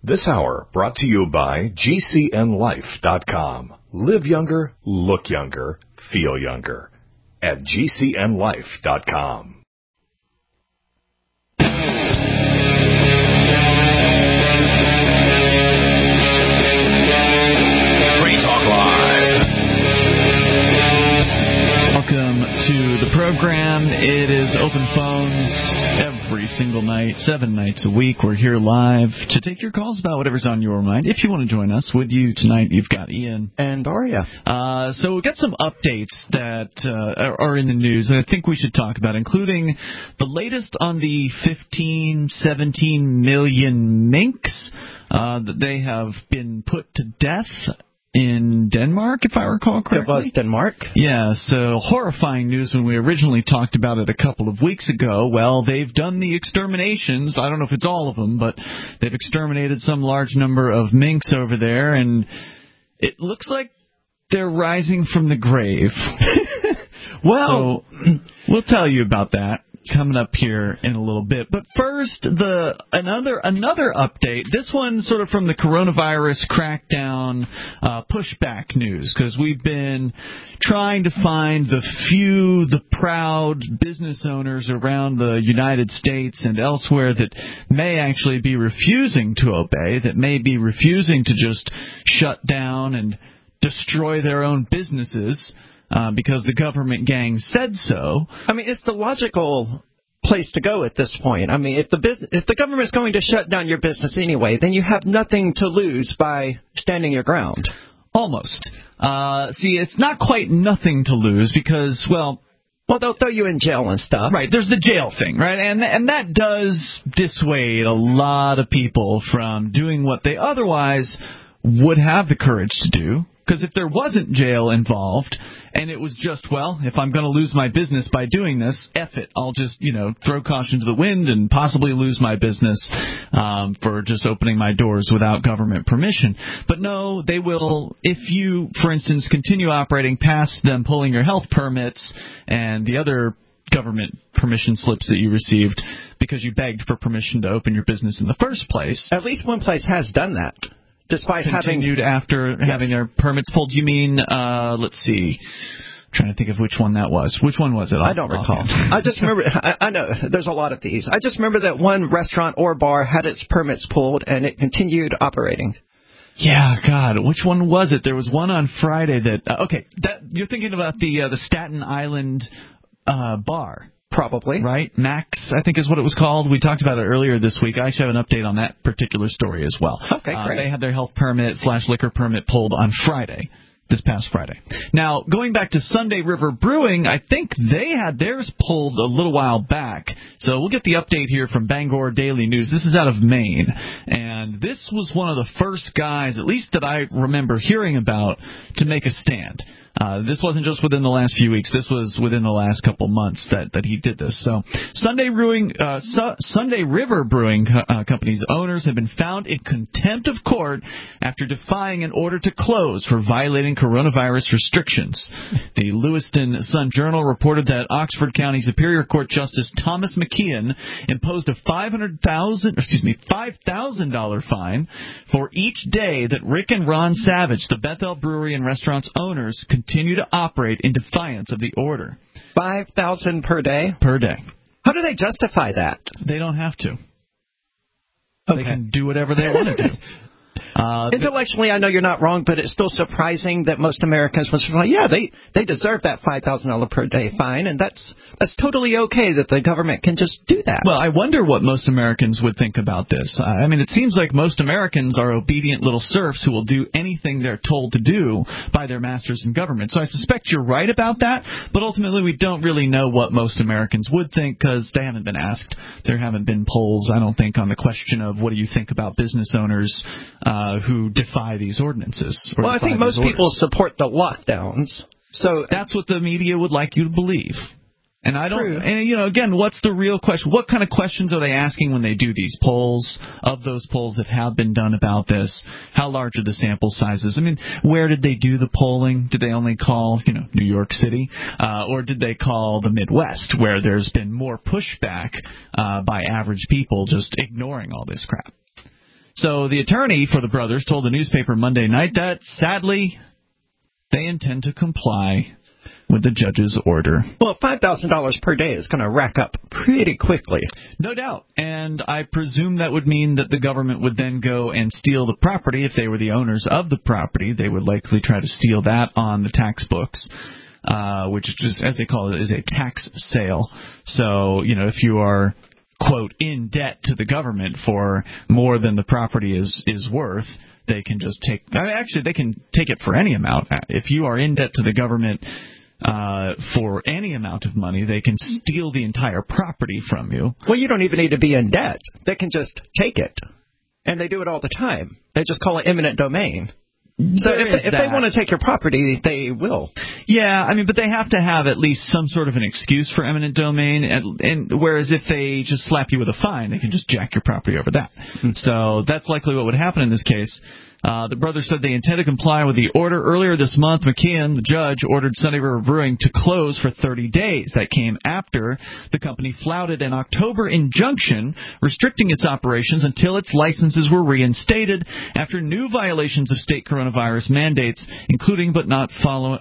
This hour brought to you by GCNLife.com. Live younger, look younger, feel younger at GCNLife.com. Welcome to the program. It is Open Phones every single night, 7 nights a week. We're here live to take your calls about whatever's on your mind. If you want to join us, with you tonight, you've got Ian. And Daria. So we've got some updates that are in the news that I think we should talk about, including the latest on the 17 million minks that they have been put to death in Denmark, if I recall correctly. It was Denmark. Yeah, so horrifying news when we originally talked about it a couple of weeks ago. Well, they've done the exterminations. I don't know if it's all of them, but they've exterminated some large number of minks over there, and it looks like they're rising from the grave. Well, so, we'll tell you about that coming up here in a little bit. But first, another update. This one sort of from the coronavirus crackdown pushback news, because we've been trying to find the proud business owners around the United States and elsewhere that may actually be refusing to obey, that may be refusing to just shut down and destroy their own businesses because the government gang said so. I mean, it's the logical place to go at this point. I mean, if the government's going to shut down your business anyway, then you have nothing to lose by standing your ground. Almost. See, it's not quite nothing to lose because, well, they'll throw you in jail and stuff. Right, there's the jail thing, right? And that does dissuade a lot of people from doing what they otherwise would have the courage to do. Because if there wasn't jail involved, and it was just, well, if I'm going to lose my business by doing this, F it. I'll just, throw caution to the wind and possibly lose my business for just opening my doors without government permission. But no, they will, if you, for instance, continue operating past them pulling your health permits and the other government permission slips that you received because you begged for permission to open your business in the first place. At least one place has done that. Despite continued after having their permits pulled. You mean, let's see. I'm trying to think of which one that was. Which one was it? I don't recall. I just remember, I know, there's a lot of these. I just remember that one restaurant or bar had its permits pulled and it continued operating. Yeah, God, which one was it? There was one on Friday that, you're thinking about the Staten Island bar. Probably. Right? Max, I think is what it was called. We talked about it earlier this week. I actually have an update on that particular story as well. Okay, great. They had their health permit / liquor permit pulled on Friday, this past Friday. Now, going back to Sunday River Brewing, I think they had theirs pulled a little while back. So we'll get the update here from Bangor Daily News. This is out of Maine. And this was one of the first guys, at least that I remember hearing about, to make a stand. This wasn't just within the last few weeks. This was within the last couple months that he did this. So Sunday River Brewing Company's owners have been found in contempt of court after defying an order to close for violating coronavirus restrictions. The Lewiston Sun-Journal reported that Oxford County Superior Court Justice Thomas McKeon imposed a $5,000 fine for each day that Rick and Ron Savage, the Bethel Brewery and Restaurant's owners, continue to operate in defiance of the order. $5,000 per day? Per day. How do they justify that? They don't have to. Okay. They can do whatever they want to do. Intellectually, I know you're not wrong, but it's still surprising that most Americans would say, yeah, they deserve that $5,000 per day fine, and that's totally okay that the government can just do that. Well, I wonder what most Americans would think about this. I mean, it seems like most Americans are obedient little serfs who will do anything they're told to do by their masters in government. So I suspect you're right about that, but ultimately we don't really know what most Americans would think because they haven't been asked. There haven't been polls, I don't think, on the question of what do you think about business owners who defy these ordinances. Well, I think most people support the lockdowns. So that's what the media would like you to believe. And I don't, and again, what's the real question? What kind of questions are they asking when they do these polls? Of those polls that have been done about this, how large are the sample sizes? I mean, where did they do the polling? Did they only call, New York City? Or did they call the Midwest, where there's been more pushback by average people just ignoring all this crap? So the attorney for the brothers told the newspaper Monday night that, sadly, they intend to comply with the judge's order. Well, $5,000 per day is going to rack up pretty quickly. No doubt. And I presume that would mean that the government would then go and steal the property. If they were the owners of the property, they would likely try to steal that on the tax books, which is just, as they call it, is a tax sale. So, if you are, quote, in debt to the government for more than the property is worth, they can just take, actually, they can take it for any amount. If you are in debt to the government for any amount of money, they can steal the entire property from you. Well, you don't even need to be in debt. They can just take it. And they do it all the time. They just call it eminent domain. So if they want to take your property, they will. Yeah, but they have to have at least some sort of an excuse for eminent domain, and whereas if they just slap you with a fine, they can just jack your property over that. So that's likely what would happen in this case. The brothers said they intend to comply with the order. Earlier this month, McKeon, the judge, ordered Sunday River Brewing to close for 30 days. That came after the company flouted an October injunction restricting its operations until its licenses were reinstated after new violations of state coronavirus mandates, including not following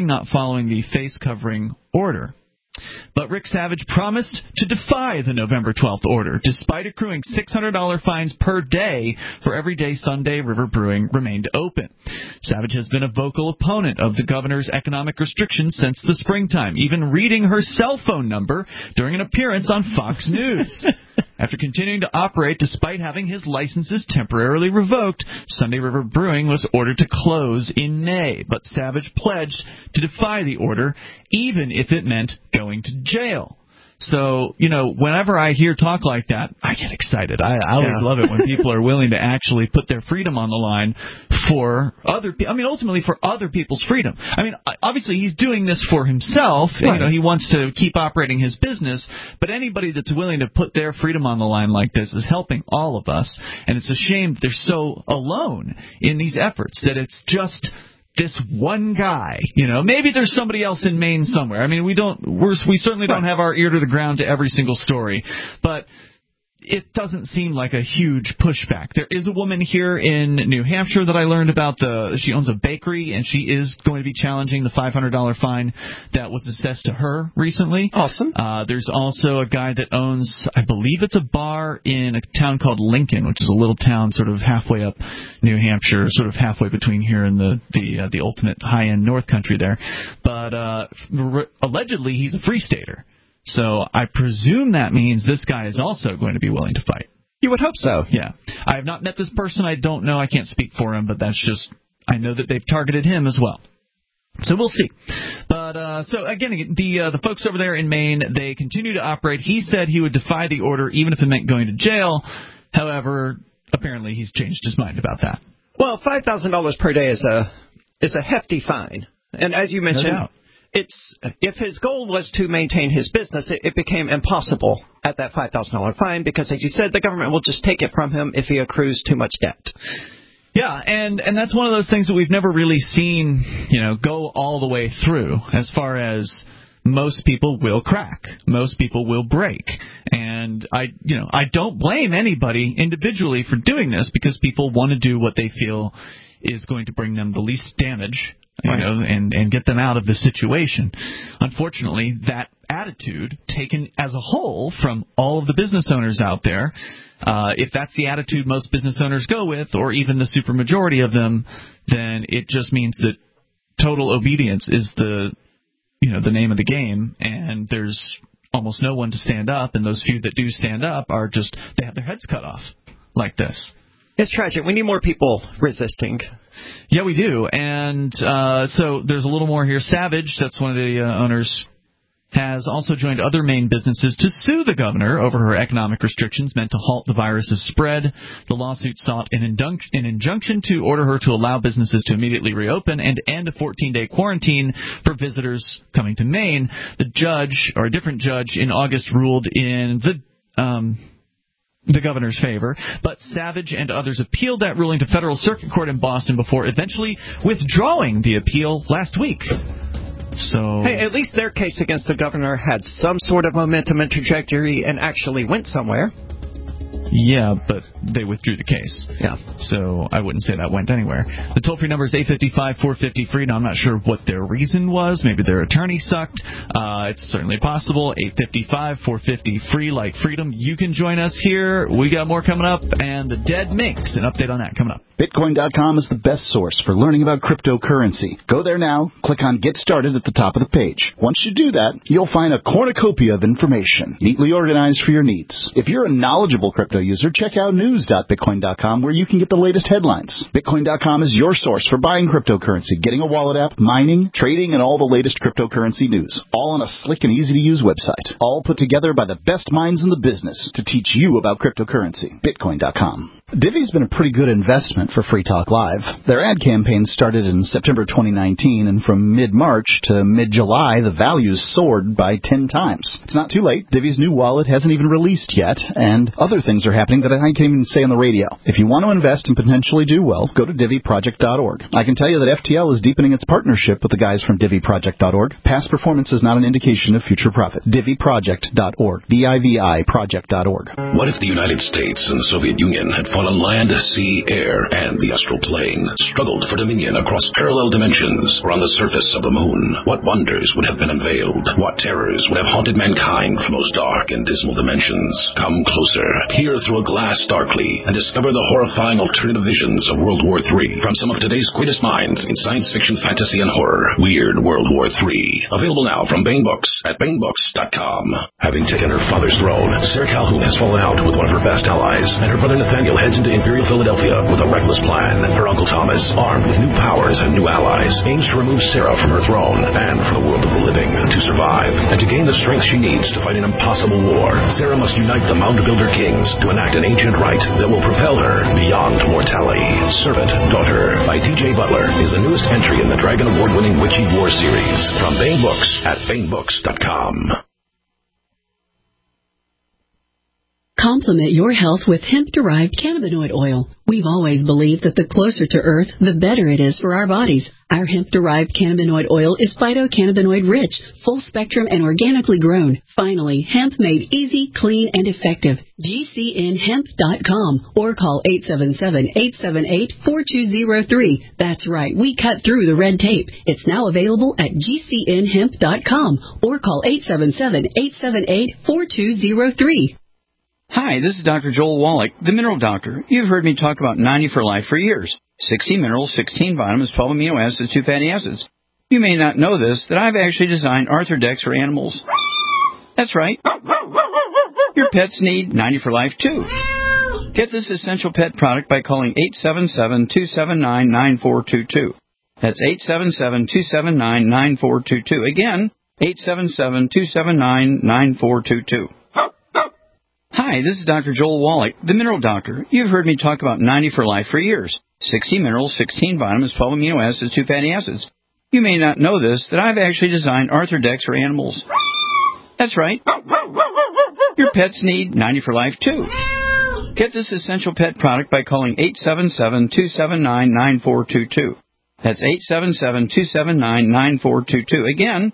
the face covering order. But Rick Savage promised to defy the November 12th order, despite accruing $600 fines per day for every day Sunday River Brewing remained open. Savage has been a vocal opponent of the governor's economic restrictions since the springtime, even reading her cell phone number during an appearance on Fox News. After continuing to operate despite having his licenses temporarily revoked, Sunday River Brewing was ordered to close in May, but Savage pledged to defy the order, even if it meant going to jail. So, whenever I hear talk like that, I get excited. I always love it when people are willing to actually put their freedom on the line for other people. Ultimately for other people's freedom. Obviously he's doing this for himself. Right. He wants to keep operating his business, but anybody that's willing to put their freedom on the line like this is helping all of us. And it's a shame they're so alone in these efforts, that it's just this one guy. Maybe there's somebody else in Maine somewhere. We certainly don't have our ear to the ground to every single story, but it doesn't seem like a huge pushback. There is a woman here in New Hampshire that I learned about. She owns a bakery, and she is going to be challenging the $500 fine that was assessed to her recently. Awesome. There's also a guy that owns, I believe it's a bar in a town called Lincoln, which is a little town sort of halfway up New Hampshire, sort of halfway between here and the ultimate high-end North Country there. But allegedly, he's a free stater. So I presume that means this guy is also going to be willing to fight. You would hope so. Yeah. I have not met this person. I don't know. I can't speak for him, but that's just, I know that they've targeted him as well. So we'll see. But so again, the folks over there in Maine, they continue to operate. He said he would defy the order even if it meant going to jail. However, apparently he's changed his mind about that. Well, $5,000 per day is a hefty fine. And as you mentioned, if his goal was to maintain his business, it became impossible at that $5,000 fine because, as you said, the government will just take it from him if he accrues too much debt. Yeah, and that's one of those things that we've never really seen, go all the way through. As far as most people will crack, most people will break, and I don't blame anybody individually for doing this because people want to do what they feel is going to bring them the least damage. And get them out of the situation. Unfortunately, that attitude, taken as a whole from all of the business owners out there, if that's the attitude most business owners go with, or even the supermajority of them, then it just means that total obedience is the name of the game, and there's almost no one to stand up, and those few that do stand up are just, they have their heads cut off like this. It's tragic. We need more people resisting. Yeah, we do. And so there's a little more here. Savage, that's one of the owners, has also joined other Maine businesses to sue the governor over her economic restrictions meant to halt the virus's spread. The lawsuit sought an injunction to order her to allow businesses to immediately reopen and end a 14-day quarantine for visitors coming to Maine. The judge, or a different judge, in August ruled in the governor's favor, but Savage and others appealed that ruling to Federal Circuit Court in Boston before eventually withdrawing the appeal last week. So, hey, at least their case against the governor had some sort of momentum and trajectory and actually went somewhere. Yeah, but they withdrew the case. Yeah. So I wouldn't say that went anywhere. The toll-free number is 855-450-FREE. Now, I'm not sure what their reason was. Maybe their attorney sucked. It's certainly possible. 855-450-FREE, like freedom. You can join us here. We got more coming up. And the Dead Minx, an update on that coming up. Bitcoin.com is the best source for learning about cryptocurrency. Go there now. Click on Get Started at the top of the page. Once you do that, you'll find a cornucopia of information, neatly organized for your needs. If you're a knowledgeable crypto user, check out news.bitcoin.com where you can get the latest headlines. Bitcoin.com is your source for buying cryptocurrency, getting a wallet app, mining, trading, and all the latest cryptocurrency news. All on a slick and easy-to-use website. All put together by the best minds in the business to teach you about cryptocurrency. Bitcoin.com. Divvy's been a pretty good investment for Free Talk Live. Their ad campaign started in September 2019, and from mid-March to mid-July, the values soared by 10 times. It's not too late. Divvy's new wallet hasn't even released yet, and other things are happening that I can't even say on the radio. If you want to invest and potentially do well, go to DivvyProject.org. I can tell you that FTL is deepening its partnership with the guys from DivvyProject.org. Past performance is not an indication of future profit. DivvyProject.org. DIVI Project.org. What if the United States and the Soviet Union had fought on land, sea, air, and the astral plane, struggled for dominion across parallel dimensions or on the surface of the moon? What wonders would have been unveiled? What terrors would have haunted mankind from those dark and dismal dimensions? Come closer, peer through a glass darkly, and discover the horrifying alternative visions of World War III from some of today's greatest minds in science fiction, fantasy, and horror. Weird World War III. Available now from Bang Books at bangbooks.com. Having taken her father's throne, Sarah Calhoun has fallen out with one of her best allies, and her brother Nathaniel heads into Imperial Philadelphia with a reckless plan. Her uncle Thomas, armed with new powers and new allies, aims to remove Sarah from her throne and from the world of the living. To survive and to gain the strength she needs to fight an impossible war, Sarah must unite the Mound Builder Kings to enact an ancient rite that will propel her beyond mortality. Servant Daughter by T.J. Butler is the newest entry in the Dragon Award-winning Witchy War series from Bang Books at bangbooks.com. Complement your health with hemp-derived cannabinoid oil. We've always believed that the closer to Earth, the better it is for our bodies. Our hemp-derived cannabinoid oil is phytocannabinoid-rich, full-spectrum, and organically grown. Finally, hemp made easy, clean, and effective. GCNhemp.com or call 877-878-4203. That's right, we cut through the red tape. It's now available at GCNhemp.com or call 877-878-4203. Hi, this is Dr. Joel Wallach, the Mineral Doctor. You've heard me talk about 90 for Life for years. 60 minerals, 16 vitamins, 12 amino acids, 2 fatty acids. You may not know this, that I've actually designed Arthrodex for animals. That's right. Your pets need 90 for Life, too. Get this essential pet product by calling 877-279-9422. That's 877-279-9422. Again, 877-279-9422. Hi, this is Dr. Joel Wallach, the Mineral Doctor. You've heard me talk about 90 for Life for years. 60 minerals, 16 vitamins, 12 amino acids, 2 fatty acids. You may not know this, that I've actually designed Arthrodex for animals. That's right. Your pets need 90 for Life, too. Get this essential pet product by calling 877-279-9422. That's 877-279-9422. Again,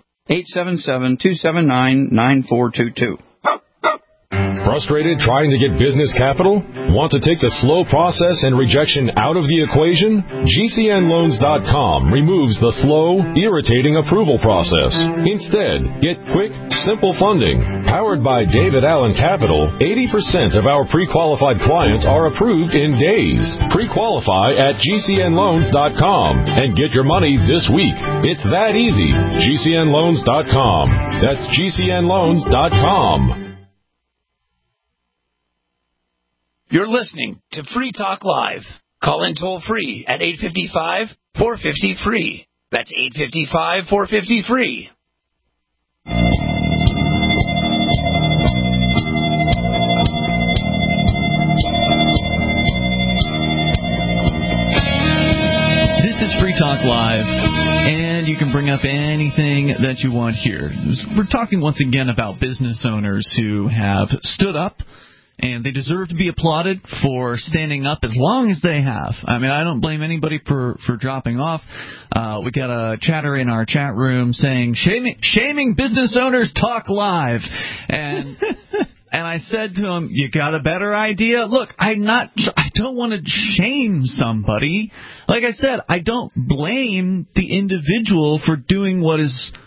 877-279-9422. Frustrated trying to get business capital? Want to take the slow process and rejection out of the equation? GCNloans.com removes the slow, irritating approval process. Instead, get quick, simple funding. Powered by David Allen Capital, 80% of our pre-qualified clients are approved in days. Pre-qualify at GCNloans.com and get your money this week. It's that easy. GCNloans.com. That's GCNloans.com. You're listening to Free Talk Live. Call in toll free at 855-450-FREE. That's 855-450-FREE. This is Free Talk Live, and you can bring up anything that you want here. We're talking once again about business owners who have stood up, and they deserve to be applauded for standing up as long as they have. I mean, I don't blame anybody for dropping off. We got a chatter in our chat room saying, shaming business owners talk live. And And I said to him, you got a better idea? Look, I don't want to shame somebody. Like I said, I don't blame the individual for doing what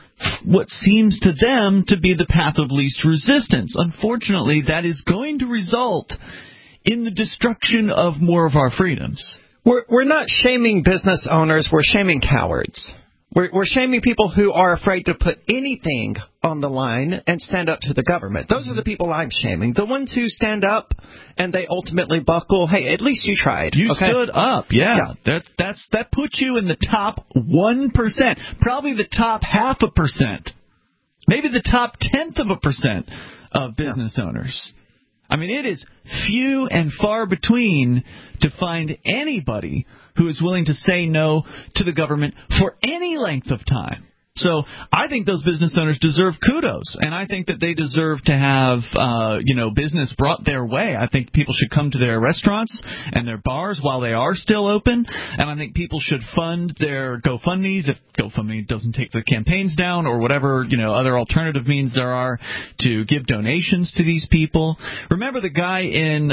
seems to them to be the path of least resistance. Unfortunately, that is going to result in the destruction of more of our freedoms. We're not shaming business owners. We're shaming cowards. We're shaming people who are afraid to put anything on the line and stand up to the government. Those are the people I'm shaming. The ones who stand up and they ultimately buckle. Hey, at least you tried. You stood up. Yeah. That puts you in the top 1%, probably the top 0.5%, maybe the top 0.1% of business owners. I mean, it is few and far between to find anybody who is willing to say no to the government for any length of time. So I think those business owners deserve kudos, and I think that they deserve to have, business brought their way. I think people should come to their restaurants and their bars while they are still open, and I think people should fund their GoFundMes if GoFundMe doesn't take the campaigns down or whatever, other alternative means there are to give donations to these people. Remember the guy in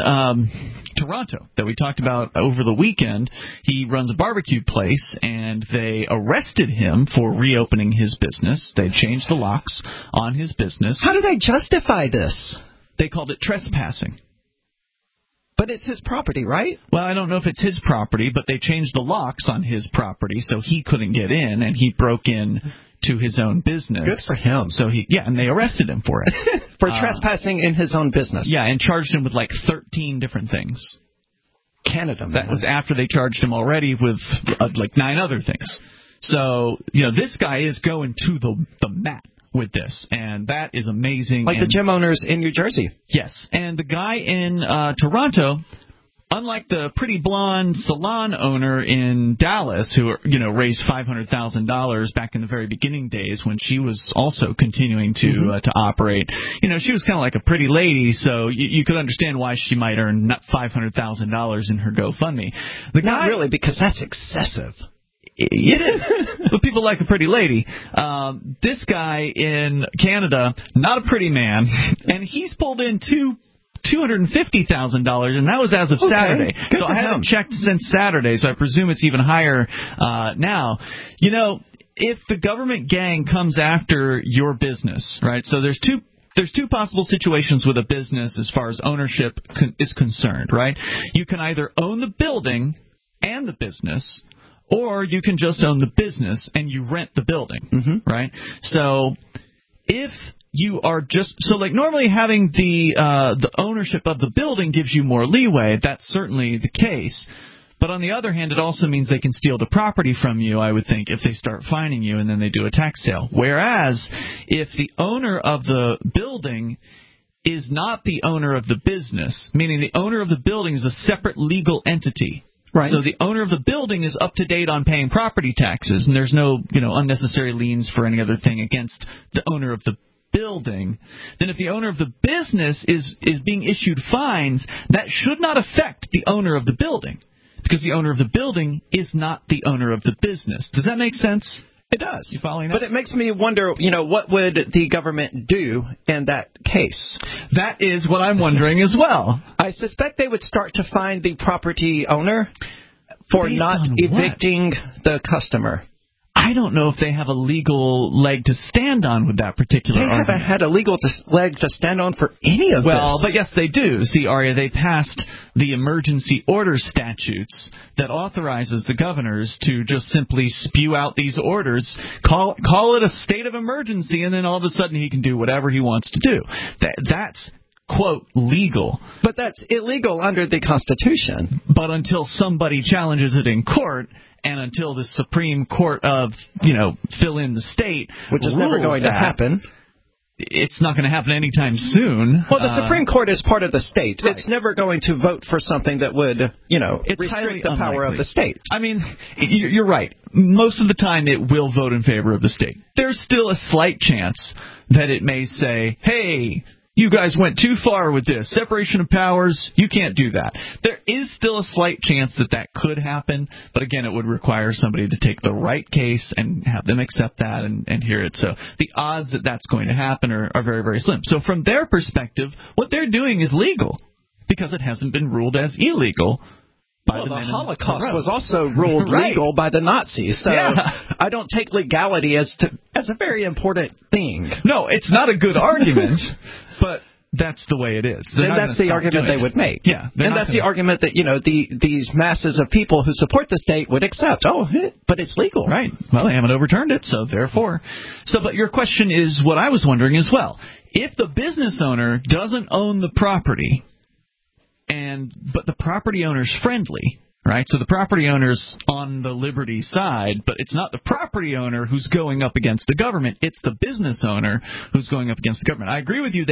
Toronto that we talked about over the weekend? He runs a barbecue place, and they arrested him for reopening his business. They changed the locks on his business. How do they justify this? They called it trespassing. But it's his property, right? Well, I don't know if it's his property, but they changed the locks on his property so he couldn't get in, and he broke in to his own business. Good for him. So and they arrested him for it. For trespassing in his own business. Yeah, and charged him with 13 different things. Canada, man. That was after they charged him already with 9 other things. So, this guy is going to the mat with this, and that is amazing. Like the gym owners in New Jersey. Yes, and the guy in Toronto, unlike the pretty blonde salon owner in Dallas who, raised $500,000 back in the very beginning days when she was also continuing to operate. She was kind of like a pretty lady, so you could understand why she might earn $500,000 in her GoFundMe. Not really, because that's excessive. It is. But people like a pretty lady. This guy in Canada, not a pretty man, and he's pulled in $250,000, and that was as of Saturday. So I haven't checked since Saturday, so I presume it's even higher now. If the government gang comes after your business, right? So there's two possible situations with a business as far as ownership is concerned, right? You can either own the building and the business, or you can just own the business and you rent the building, right? So if you are normally having the ownership of the building gives you more leeway. That's certainly the case. But on the other hand, it also means they can steal the property from you, I would think, if they start fining you and then they do a tax sale. Whereas if the owner of the building is not the owner of the business, meaning the owner of the building is a separate legal entity. Right. So the owner of the building is up to date on paying property taxes, and there's no, unnecessary liens for any other thing against the owner of the building. Then if the owner of the business is being issued fines, that should not affect the owner of the building, because the owner of the building is not the owner of the business. Does that make sense? It does. You following that? But it makes me wonder, what would the government do in that case? That is what I'm wondering as well. I suspect they would start to fine the property owner for not evicting the customer. I don't know if they have a legal leg to stand on with that particular argument. They haven't had a legal leg to stand on for any of this. Well, but yes, they do. See, Arya, they passed the emergency order statutes that authorizes the governors to just simply spew out these orders, call it a state of emergency, and then all of a sudden he can do whatever he wants to do. That's quote, legal. But that's illegal under the Constitution. But until somebody challenges it in court, and until the Supreme Court of, fill in the state, which is never going to happen. It's not going to happen anytime soon. Well, the Supreme Court is part of the state. Right. It's never going to vote for something that would, restrict the power of the state. I mean, you're right. Most of the time it will vote in favor of the state. There's still a slight chance that it may say, hey, you guys went too far with this. Separation of powers, you can't do that. There is still a slight chance that could happen, but again, it would require somebody to take the right case and have them accept that and hear it. So the odds that that's going to happen are very, very slim. So from their perspective, what they're doing is legal because it hasn't been ruled as illegal. Well, the Holocaust was also ruled legal by the Nazis, so I don't take legality as a very important thing. No, it's not a good argument, but that's the way it is. And that's the argument they would make. Yeah, and that's the argument that these masses of people who support the state would accept. Oh, but it's legal, right? Well, they haven't overturned it, so therefore. But your question is what I was wondering as well. If the business owner doesn't own the property, but the property owner's friendly, right? So the property owner's on the liberty side, but it's not the property owner who's going up against the government. It's the business owner who's going up against the government. I agree with you.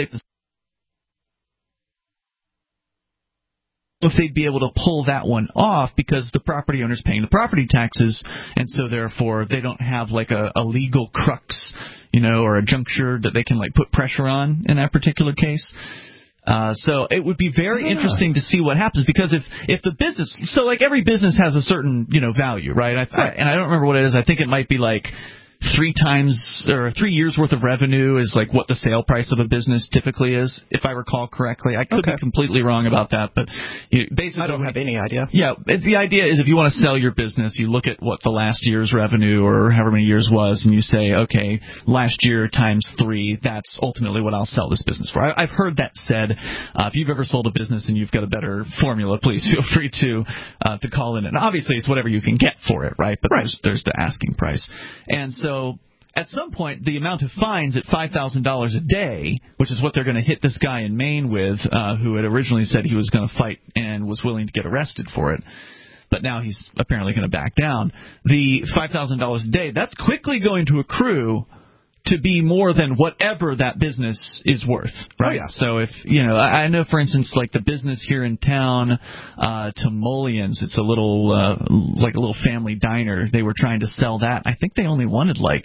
If they'd be able to pull that one off because the property owner's paying the property taxes, and so therefore they don't have like a legal crux, or a juncture that they can like put pressure on in that particular case. So it would be very interesting to see what happens, because if the business, so like every business has a certain, value, right? And I don't remember what it is. I think it might be like 3 years worth of revenue is like what the sale price of a business typically is, if I recall correctly. I could be completely wrong about that, but basically I don't have any idea. Yeah, the idea is if you want to sell your business, you look at what the last year's revenue or however many years was, and you say, okay, last year times 3, that's ultimately what I'll sell this business for. I've heard that said. If you've ever sold a business and you've got a better formula, please feel free to call in. And obviously it's whatever you can get for it, right? But there's the asking price. And so at some point, the amount of fines at $5,000 a day, which is what they're going to hit this guy in Maine with, who had originally said he was going to fight and was willing to get arrested for it, but now he's apparently going to back down. The $5,000 a day, that's quickly going to accrue to be more than whatever that business is worth, right? Oh, yeah. So if, I know, for instance, like the business here in town, Timoleons, it's a little, like a little family diner. They were trying to sell that. I think they only wanted like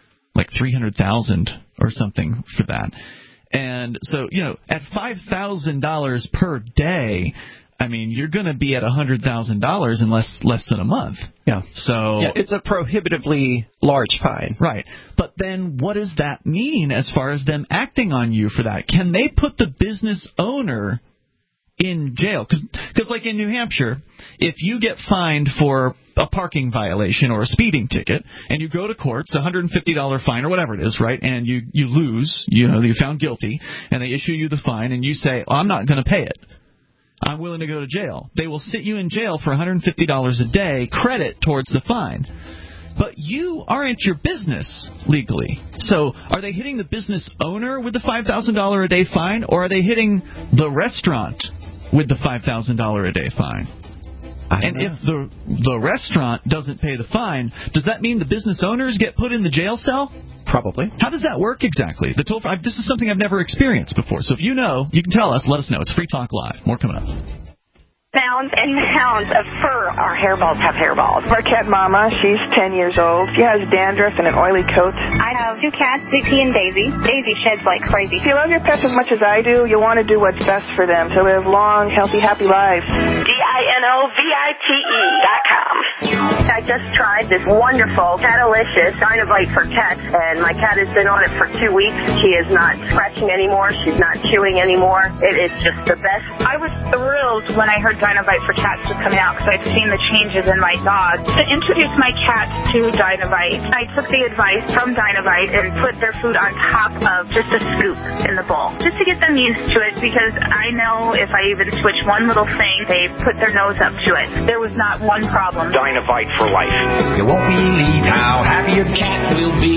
$300,000 or something for that. And so, at $5,000 per day, I mean, you're going to be at $100,000 in less than a month. Yeah. So it's a prohibitively large fine. Right. But then what does that mean as far as them acting on you for that? Can they put the business owner in jail? Because like in New Hampshire, if you get fined for a parking violation or a speeding ticket, and you go to court, it's a $150 fine or whatever it is, right? And you lose, you're found guilty, and they issue you the fine, and you say, I'm not going to pay it. I'm willing to go to jail. They will sit you in jail for $150 a day, credit towards the fine. But you aren't your business legally. So are they hitting the business owner with the $5,000 a day fine, or are they hitting the restaurant with the $5,000 a day fine? And if the restaurant doesn't pay the fine, does that mean the business owners get put in the jail cell? Probably. How does that work exactly? This is something I've never experienced before. So if you know, you can tell us. Let us know. It's Free Talk Live. More coming up. Mounds and mounds of fur. Our hairballs have hairballs. Our cat Mama, she's 10 years old. She has dandruff and an oily coat. I have 2 cats, Dixie and Daisy. Daisy sheds like crazy. If you love your pets as much as I do, you'll want to do what's best for them to live long, healthy, happy lives. DINOVITE.com. I just tried this wonderful Catalicious Dynovite for cats, and my cat has been on it for 2 weeks. She is not scratching anymore. She's not chewing anymore. It is just the best. I was thrilled when I heard Dynovite for cats was coming out because I'd seen the changes in my dog. To introduce my cats to Dynovite, I took the advice from Dynovite and put their food on top of just a scoop in the bowl, just to get them used to it, because I know if I even switch one little thing, they put their nose up to it. There was not one problem. Dynovite for life. You won't believe how happy your cat will be.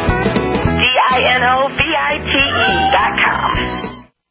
DINOVITE.com.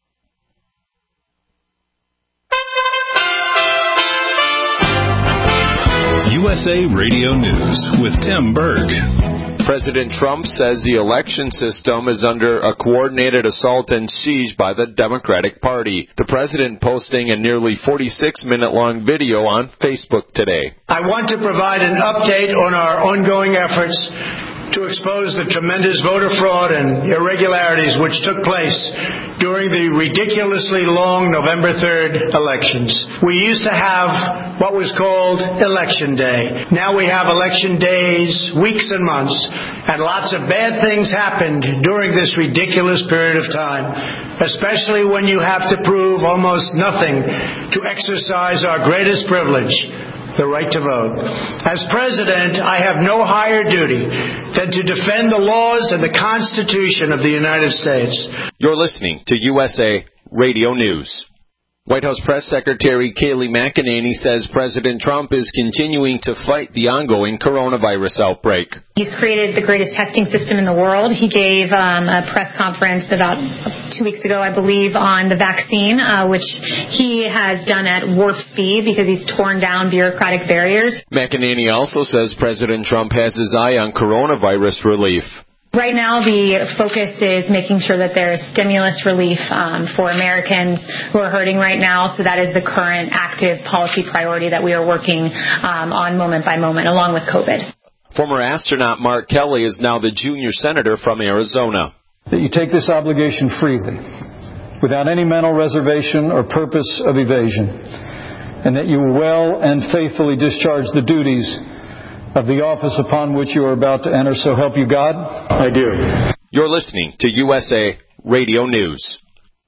USA Radio News with Tim Berg. President Trump says the election system is under a coordinated assault and siege by the Democratic Party. The president posting a nearly 46-minute-long video on Facebook today. I want to provide an update on our ongoing efforts to expose the tremendous voter fraud and irregularities which took place during the ridiculously long November 3rd elections. We used to have what was called Election Day. Now we have election days, weeks and months, and lots of bad things happened during this ridiculous period of time, especially when you have to prove almost nothing to exercise our greatest privilege, the right to vote. As president, I have no higher duty than to defend the laws and the Constitution of the United States. You're listening to USA Radio News. White House Press Secretary Kayleigh McEnany says President Trump is continuing to fight the ongoing coronavirus outbreak. He's created the greatest testing system in the world. He gave a press conference about 2 weeks ago, I believe, on the vaccine, which he has done at warp speed because he's torn down bureaucratic barriers. McEnany also says President Trump has his eye on coronavirus relief. Right now, the focus is making sure that there is stimulus relief for Americans who are hurting right now. So that is the current active policy priority that we are working on moment by moment, along with COVID. Former astronaut Mark Kelly is now the junior senator from Arizona. That you take this obligation freely, without any mental reservation or purpose of evasion, and that you will well and faithfully discharge the duties of the office upon which you are about to enter. So help you God. I do. You're listening to USA Radio News.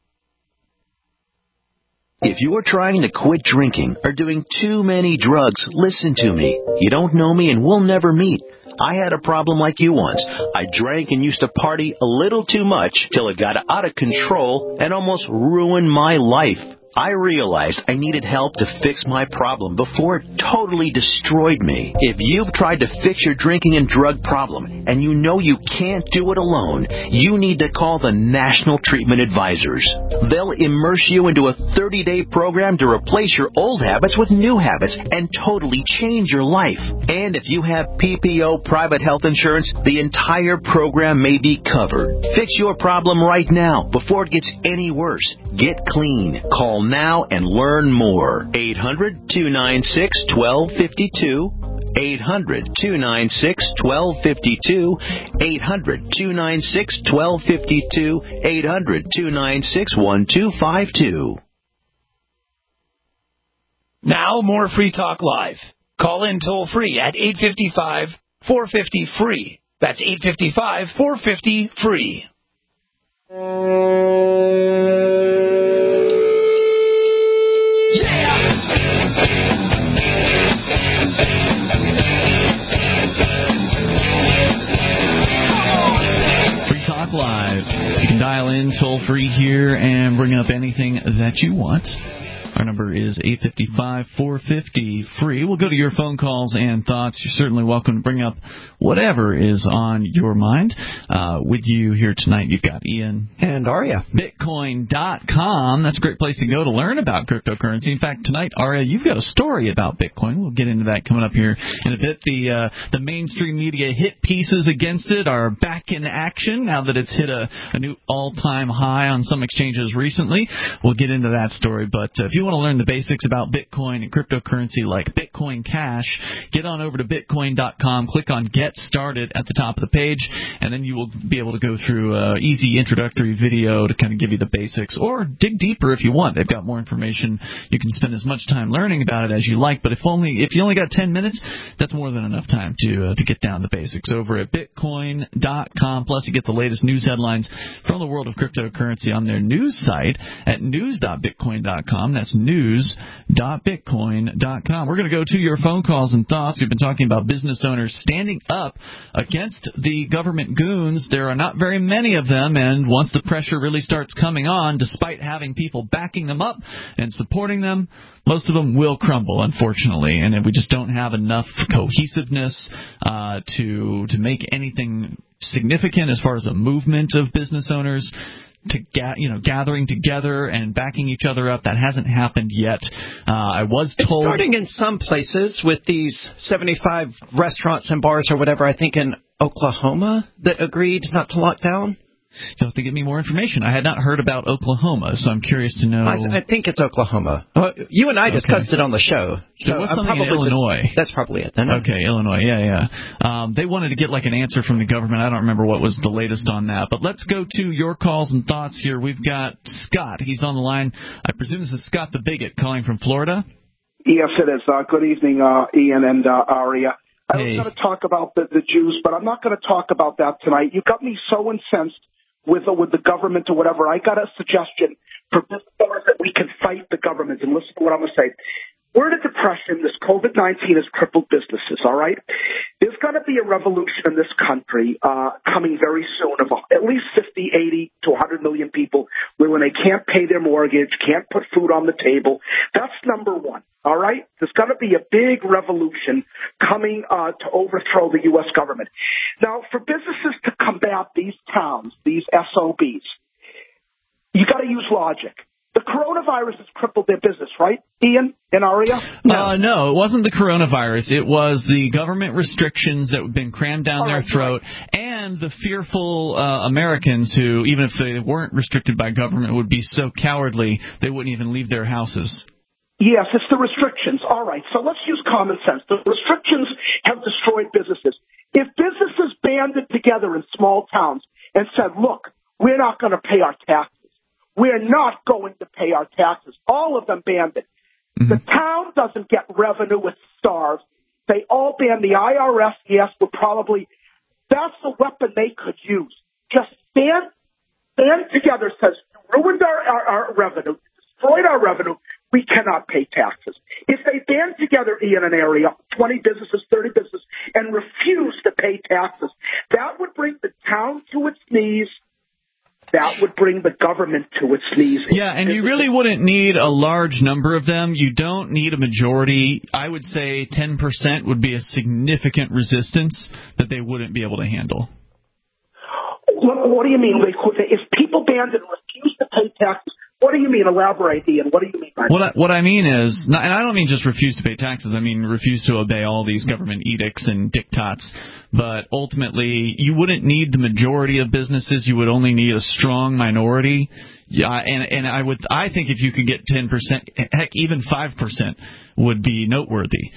If you're trying to quit drinking or doing too many drugs, listen to me. You don't know me and we'll never meet. I had a problem like you once. I drank and used to party a little too much till it got out of control and almost ruined my life. I realized I needed help to fix my problem before it totally destroyed me. If you've tried to fix your drinking and drug problem and you know you can't do it alone, you need to call the National Treatment Advisors. They'll immerse you into a 30-day program to replace your old habits with new habits and totally change your life. And if you have PPO private health insurance, the entire program may be covered. Fix your problem right now before it gets any worse. Get clean. Call now and learn more. 800-296-1252. 800-296-1252. 800-296-1252. 800-296-1252. Now more Free Talk Live. Call in toll free at 855-450-FREE. That's 855-450-FREE. Live. You can dial in toll free here and bring up anything that you want. Our number is 855-450-FREE. We'll go to your phone calls and thoughts. You're certainly welcome to bring up whatever is on your mind. With you here tonight, you've got Ian. And Aria. Bitcoin.com. That's a great place to go to learn about cryptocurrency. In fact, tonight, Aria, you've got a story about Bitcoin. We'll get into that coming up here in a bit. The mainstream media hit pieces against it are back in action now that it's hit a new all-time high on some exchanges recently. We'll get into that story. But if you want to learn the basics about Bitcoin and cryptocurrency like Bitcoin Cash, get on over to Bitcoin.com, click on Get Started at the top of the page, and then you will be able to go through an easy introductory video to kind of give you the basics, or dig deeper if you want. They've got more information. You can spend as much time learning about it as you like, but if you only got 10 minutes, that's more than enough time to get down the basics over at Bitcoin.com. Plus, you get the latest news headlines from the world of cryptocurrency on their news site at news.bitcoin.com. That's news.bitcoin.com. We're going to go to your phone calls and thoughts. We've been talking about business owners standing up against the government goons. There are not very many of them, and once the pressure really starts coming on, despite having people backing them up and supporting them, most of them will crumble, unfortunately. And if we just don't have enough cohesiveness to make anything significant as far as a movement of business owners gathering together and backing each other up. That hasn't happened yet. I was told... It's starting in some places with these 75 restaurants and bars or whatever, I think in Oklahoma, that agreed not to lock down. You'll have to give me more information. I had not heard about Oklahoma, so I'm curious to know. I think it's Oklahoma. You and I discussed it on the show. So there was something in Illinois. That's probably it then. Okay, Illinois. Yeah. They wanted to get like an answer from the government. I don't remember what was the latest on that. But let's go to your calls and thoughts here. We've got Scott. He's on the line. I presume this is Scott the Bigot calling from Florida. Yes, it is. Good evening, Ian and Aria. I was going to talk about the Jews, but I'm not going to talk about that tonight. You got me so incensed with the government or whatever. I got a suggestion for business owners that we can fight the government. And listen to what I'm going to say. We're in a depression. This COVID-19 has crippled businesses, all right? There's going to be a revolution in this country coming very soon of at least 50, 80 to 100 million people where when they can't pay their mortgage, can't put food on the table. That's number one, all right? There's going to be a big revolution coming to overthrow the U.S. government. Now, for businesses to combat these towns, these SOBs, you got to use logic. The coronavirus has crippled their business, right, Ian and Aria? No, it wasn't the coronavirus. It was the government restrictions that have been crammed down their throat and the fearful Americans who, even if they weren't restricted by government, would be so cowardly they wouldn't even leave their houses. Yes, it's the restrictions. All right, so let's use common sense. The restrictions have destroyed businesses. If businesses banded together in small towns and said, look, we're not going to pay our taxes, we're not going to pay our taxes. All of them banned it. Mm-hmm. The town doesn't get revenue, it starves. They all ban the IRS, yes, but probably that's the weapon they could use. Just stand together, says, you ruined our revenue, destroyed our revenue, we cannot pay taxes. If they band together, Ian, an area, 20 businesses, 30 businesses, and refuse to pay taxes, that would bring the town to its knees. That would bring the government to its knees. Yeah, and you really wouldn't need a large number of them. You don't need a majority. I would say 10% would be a significant resistance that they wouldn't be able to handle. What do you mean? If people banned and refused to pay taxes, what do you mean? Elaborate, Ian. What do you mean by that? What I mean is, and I don't mean just refuse to pay taxes. I mean refuse to obey all these government edicts and diktats. But ultimately, you wouldn't need the majority of businesses. You would only need a strong minority. Yeah, and I think if you could get 10%, heck, even 5% would be noteworthy.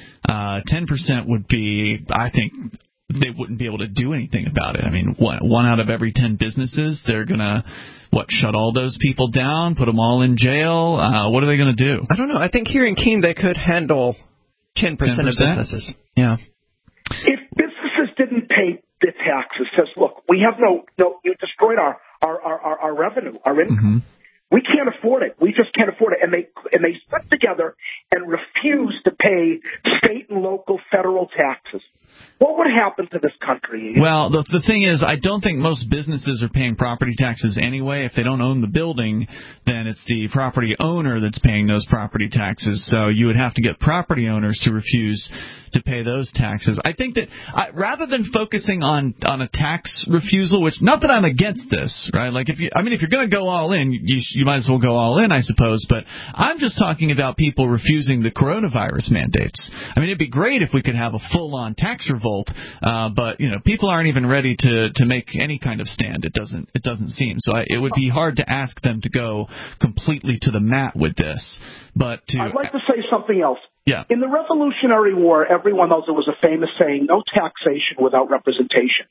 10% would be, I think, they wouldn't be able to do anything about it. I mean, one out of every 10 businesses, they're going to, shut all those people down, put them all in jail? What are they going to do? I don't know. I think here in Keene they could handle 10% of businesses. Yeah. If businesses didn't pay the taxes, says, look, we have no, you destroyed our revenue, our income. Mm-hmm. We can't afford it. We just can't afford it. And they stuck together and refused to pay state and local federal taxes. What would happen to this country? Well, the thing is, I don't think most businesses are paying property taxes anyway. If they don't own the building, then it's the property owner that's paying those property taxes. So you would have to get property owners to refuse to pay those taxes. I think that rather than focusing on a tax refusal, which not that I'm against this, right? Like if you're going to go all in, you might as well go all in, I suppose. But I'm just talking about people refusing the coronavirus mandates. I mean, it'd be great if we could have a full-on tax revolt. But people aren't even ready to make any kind of stand. It doesn't seem so. It would be hard to ask them to go completely to the mat with this. But I'd like to say something else. Yeah. In the Revolutionary War, everyone knows there was a famous saying: "No taxation without representation."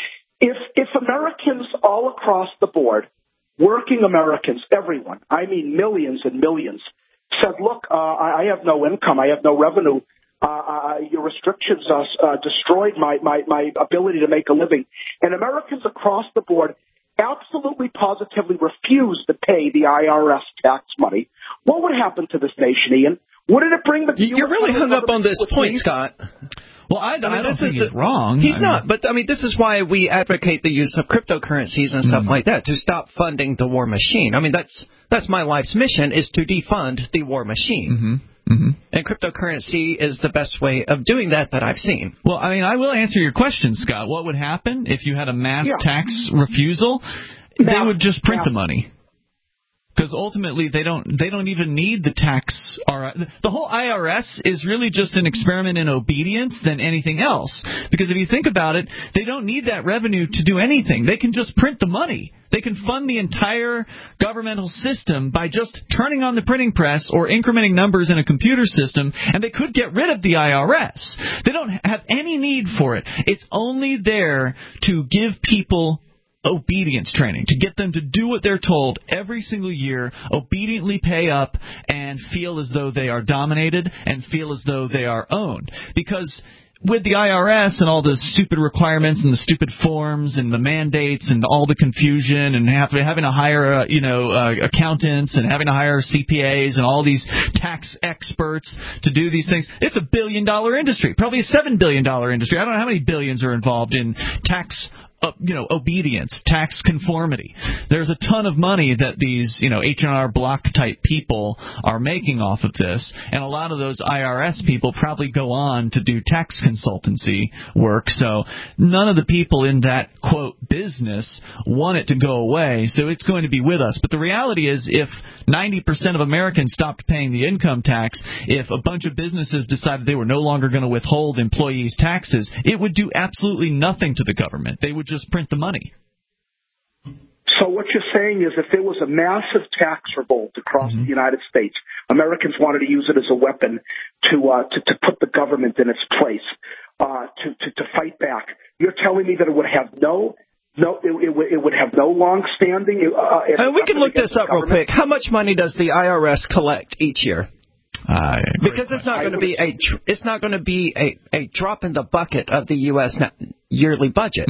If Americans all across the board, working Americans, everyone, I mean millions and millions, said, "Look, I have no income, I have no revenue." Your restrictions destroyed my ability to make a living. And Americans across the board absolutely positively refused to pay the IRS tax money. What would happen to this nation, Ian? Wouldn't it bring the... You're really hung up on this point, Scott. Well, I don't think he's wrong. He's not. But, this is why we advocate the use of cryptocurrencies and stuff like that, to stop funding the war machine. That's my life's mission, is to defund the war machine. Mm-hmm. Mm-hmm. And cryptocurrency is the best way of doing that I've seen. Well, I will answer your question, Scott. What would happen if you had a mass tax refusal? They would just print the money. because ultimately they don't even need the tax. The whole IRS is really just an experiment in obedience than anything else. Because if you think about it, they don't need that revenue to do anything. They can just print the money. They can fund the entire governmental system by just turning on the printing press or incrementing numbers in a computer system, and they could get rid of the IRS. They don't have any need for it. It's only there to give people obedience training, to get them to do what they're told every single year, obediently pay up, and feel as though they are dominated and feel as though they are owned. Because with the IRS and all the stupid requirements and the stupid forms and the mandates and all the confusion and having to hire accountants and having to hire CPAs and all these tax experts to do these things, it's $1 billion industry, probably a $7 billion industry. I don't know how many billions are involved in tax obedience, tax conformity. There's a ton of money that these, H&R Block type people are making off of this, and a lot of those IRS people probably go on to do tax consultancy work. So none of the people in that quote business want it to go away. So it's going to be with us. But the reality is, if 90% of Americans stopped paying the income tax, if a bunch of businesses decided they were no longer going to withhold employees' taxes, it would do absolutely nothing to the government. They would just print the money. So what you're saying is, if there was a massive tax revolt across the United States, Americans wanted to use it as a weapon to put the government in its place, to fight back. You're telling me that it would have it would have no long-standing. We can look this up real quick. How much money does the IRS collect each year? Because it's not going to be a drop in the bucket of the U.S. yearly budget.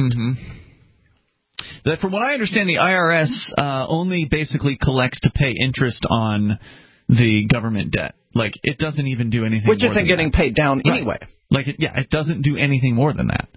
From what I understand, the IRS only basically collects to pay interest on the government debt. Like, it doesn't even do anything. Which isn't getting paid down anyway. Like, it doesn't do anything more than that.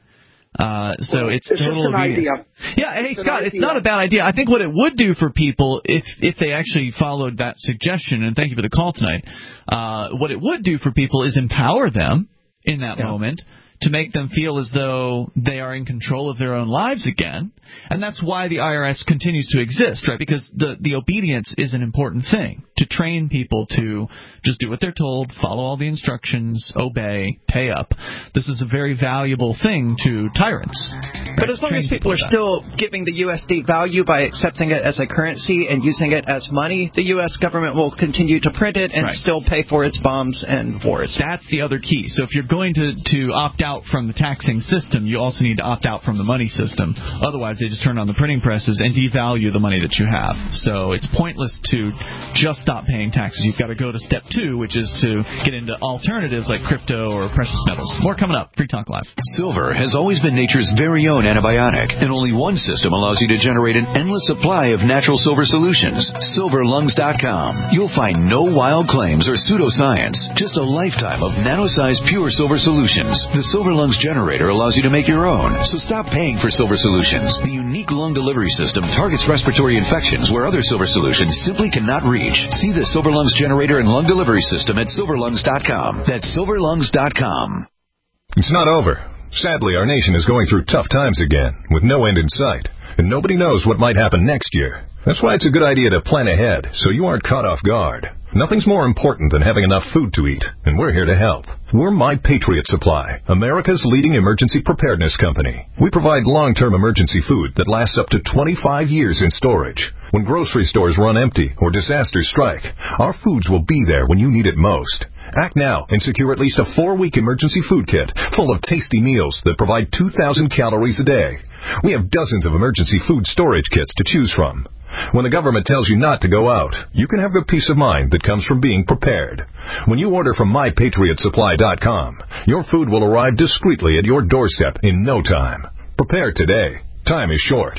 So it's total obedience. Yeah, hey Scott, it's not a bad idea. I think what it would do for people, if they actually followed that suggestion, and thank you for the call tonight, what it would do for people is empower them in that moment to make them feel as though they are in control of their own lives again. And that's why the IRS continues to exist, right? Because the obedience is an important thing, to train people to just do what they're told, follow all the instructions, obey, pay up. This is a very valuable thing to tyrants. But as long as people are still giving the USD value by accepting it as a currency and using it as money, the U.S. government will continue to print it and still pay for its bombs and wars. That's the other key. So if you're going to opt out from the taxing system, you also need to opt out from the money system. Otherwise, they just turn on the printing presses and devalue the money that you have. So it's pointless to just stop paying taxes. You've got to go to step 2, which is to get into alternatives like crypto or precious metals. More coming up. Free Talk Live. Silver has always been nature's very own antibiotic, and only one system allows you to generate an endless supply of natural silver solutions. SilverLungs.com. You'll find no wild claims or pseudoscience, just a lifetime of nano-sized pure silver solutions. The Silver Lungs generator allows you to make your own, so stop paying for silver solutions. The unique lung delivery system targets respiratory infections where other silver solutions simply cannot reach. See the Silver Lungs generator and lung delivery system at SilverLungs.com. That's SilverLungs.com. It's not over. Sadly, our nation is going through tough times again, with no end in sight, and nobody knows what might happen next year. That's why it's a good idea to plan ahead, so you aren't caught off guard. Nothing's more important than having enough food to eat, and we're here to help. We're My Patriot Supply, America's leading emergency preparedness company. We provide long-term emergency food that lasts up to 25 years in storage. When grocery stores run empty or disasters strike, our foods will be there when you need it most. Act now and secure at least a 4-week emergency food kit full of tasty meals that provide 2,000 calories a day. We have dozens of emergency food storage kits to choose from. When the government tells you not to go out, you can have the peace of mind that comes from being prepared. When you order from MyPatriotSupply.com, your food will arrive discreetly at your doorstep in no time. Prepare today. Time is short.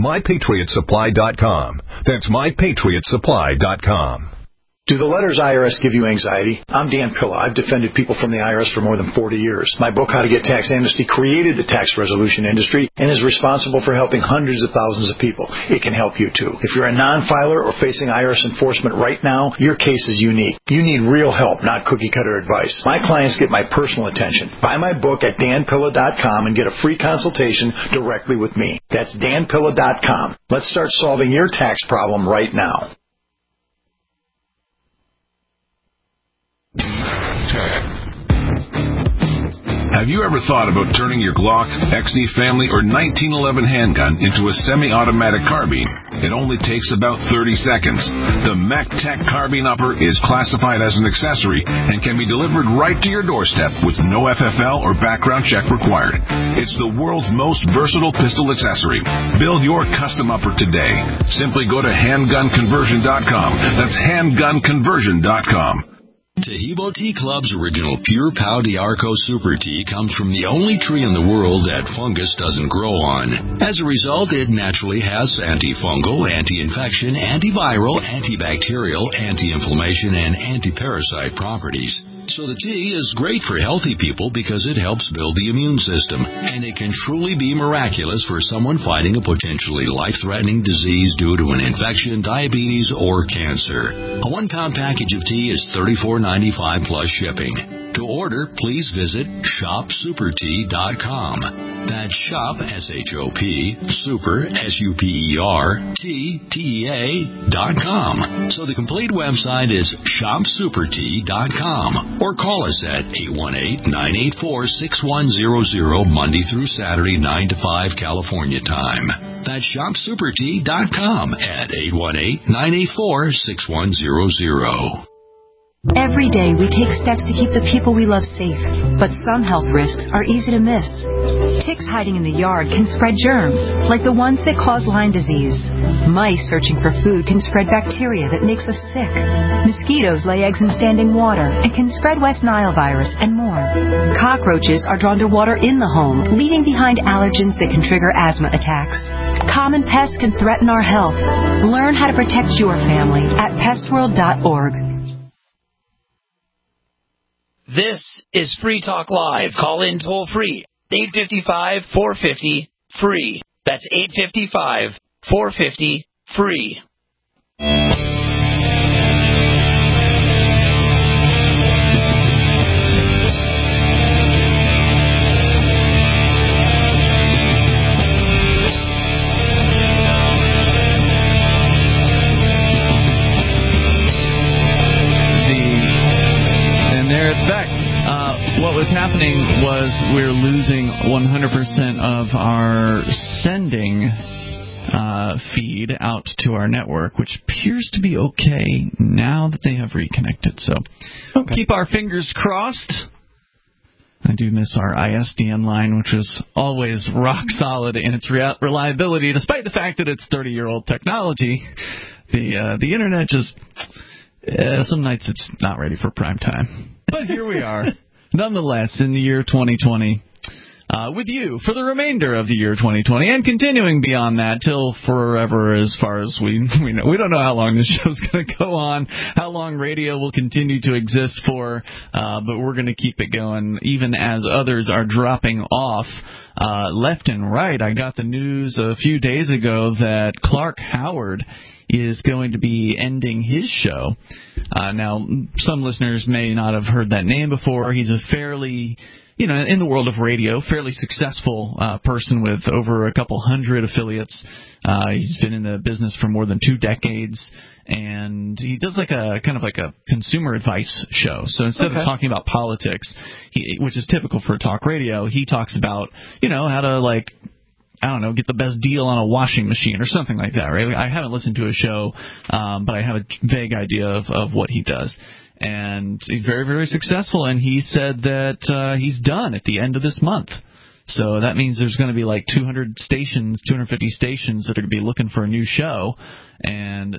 MyPatriotSupply.com. That's MyPatriotSupply.com. Do the letters IRS give you anxiety? I'm Dan Pilla. I've defended people from the IRS for more than 40 years. My book, How to Get Tax Amnesty, created the tax resolution industry and is responsible for helping hundreds of thousands of people. It can help you, too. If you're a non-filer or facing IRS enforcement right now, your case is unique. You need real help, not cookie-cutter advice. My clients get my personal attention. Buy my book at danpilla.com and get a free consultation directly with me. That's danpilla.com. Let's start solving your tax problem right now. Have you ever thought about turning your Glock, XD Family, or 1911 handgun into a semi-automatic carbine? It only takes about 30 seconds. The MacTech Carbine Upper is classified as an accessory and can be delivered right to your doorstep with no FFL or background check required. It's the world's most versatile pistol accessory. Build your custom upper today. Simply go to handgunconversion.com. That's handgunconversion.com. Tahibo Tea Club's original Pure Pau d'Arco Super Tea comes from the only tree in the world that fungus doesn't grow on. As a result, it naturally has antifungal, anti-infection, antiviral, antibacterial, anti-inflammation, and anti-parasite properties. So the tea is great for healthy people because it helps build the immune system, and it can truly be miraculous for someone fighting a potentially life-threatening disease due to an infection, diabetes, or cancer. A 1-pound package of tea is $34.95 plus shipping. To order, please visit shopsupertea.com. That's shop, S-H-O-P, super, S-U-P-E-R, T-T-E-A.com. So the complete website is shopsupertea.com. Or call us at 818-984-6100 Monday through Saturday, 9 to 5 California time. That's shopsupertea.com at 818-984-6100. Every day we take steps to keep the people we love safe, but some health risks are easy to miss. Ticks hiding in the yard can spread germs, like the ones that cause Lyme disease. Mice searching for food can spread bacteria that makes us sick. Mosquitoes lay eggs in standing water and can spread West Nile virus and more. Cockroaches are drawn to water in the home, leaving behind allergens that can trigger asthma attacks. Common pests can threaten our health. Learn how to protect your family at pestworld.org. This is Free Talk Live. Call in toll free. 855-450-FREE. That's 855-450-FREE. What was happening was we're losing 100% of our sending feed out to our network, which appears to be okay now that they have reconnected. So keep our fingers crossed. I do miss our ISDN line, which is always rock solid in its reliability, despite the fact that it's 30-year-old technology. The internet just some nights it's not ready for prime time. But here we are. Nonetheless, in the year 2020, with you for the remainder of the year 2020 and continuing beyond that till forever, as far as we know. We don't know how long this show's going to go on, how long radio will continue to exist for, but we're going to keep it going even as others are dropping off left and right. I got the news a few days ago that Clark Howard is going to be ending his show. Now, some listeners may not have heard that name before. He's a fairly, in the world of radio, fairly successful person with over a couple hundred affiliates. He's been in the business for more than 2 decades, and he does like a consumer advice show. So instead of talking about politics, which is typical for talk radio, he talks about, how to get the best deal on a washing machine or something like that, right? I haven't listened to his show, but I have a vague idea of what he does. And he's very, very successful, and he said that he's done at the end of this month. So that means there's going to be 250 stations that are going to be looking for a new show. And